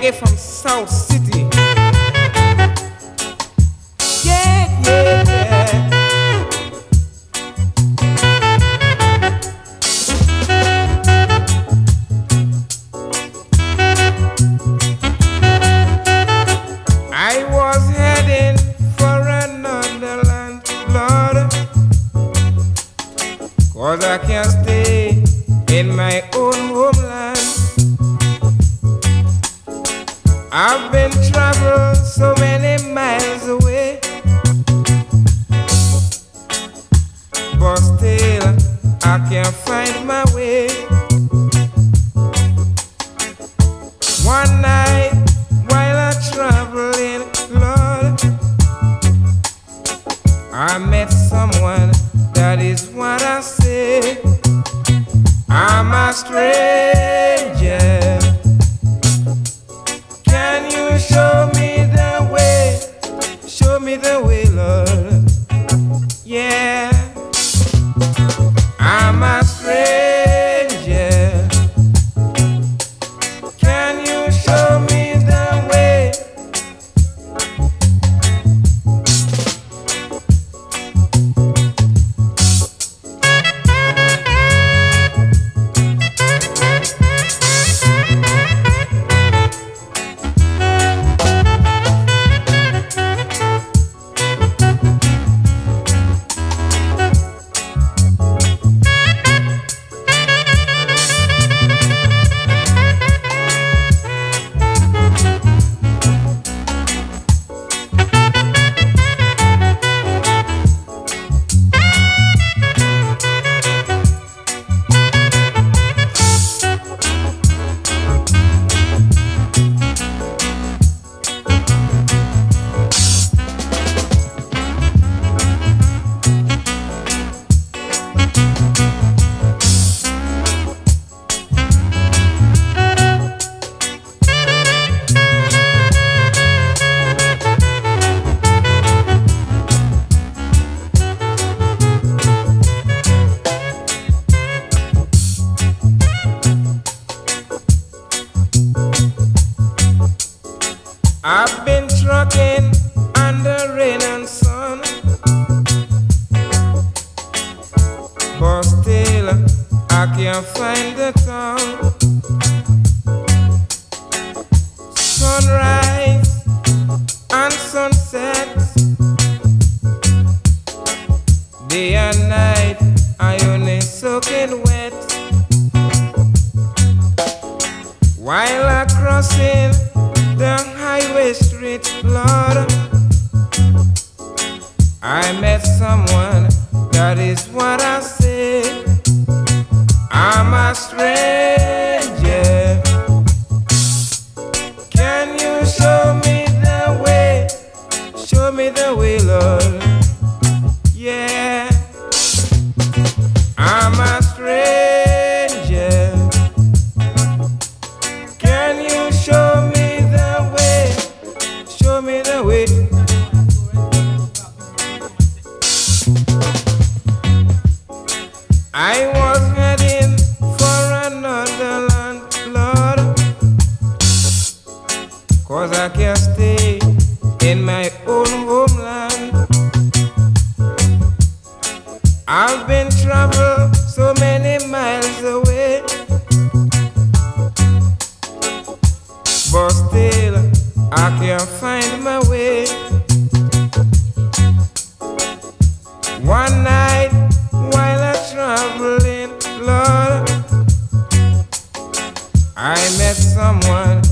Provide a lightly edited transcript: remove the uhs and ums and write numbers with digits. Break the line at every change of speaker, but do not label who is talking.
reggae from South City. Yeah, yeah, yeah. I was heading for another land, Lord, 'cause I can't stay in my own homeland. I've been traveled so many miles away, but still I can't find my way. One night while I'm traveling, Lord, I met someone, that is what I say. I'm a stranger. Can you show me the way? Show me the way, Lord. Yeah. I'm a stranger. Can you show me the way? I've been trucking under rain and sun, but still I can't find the town. Sunrise and sunset, day and night I only soaking wet. While I'm crossing the highway street, Lord, I met someone, that is what I say. I'm a stranger. Can you show me the way? Show me the way, Lord. Yeah. I'm a stranger. Can you show me the way? Show me the way. I was heading for another land, Lord, 'cause I can't stay in my own homeland. I've been traveled so many miles away, but still I can't find my way. One night while I'm traveling, Lord, I met someone,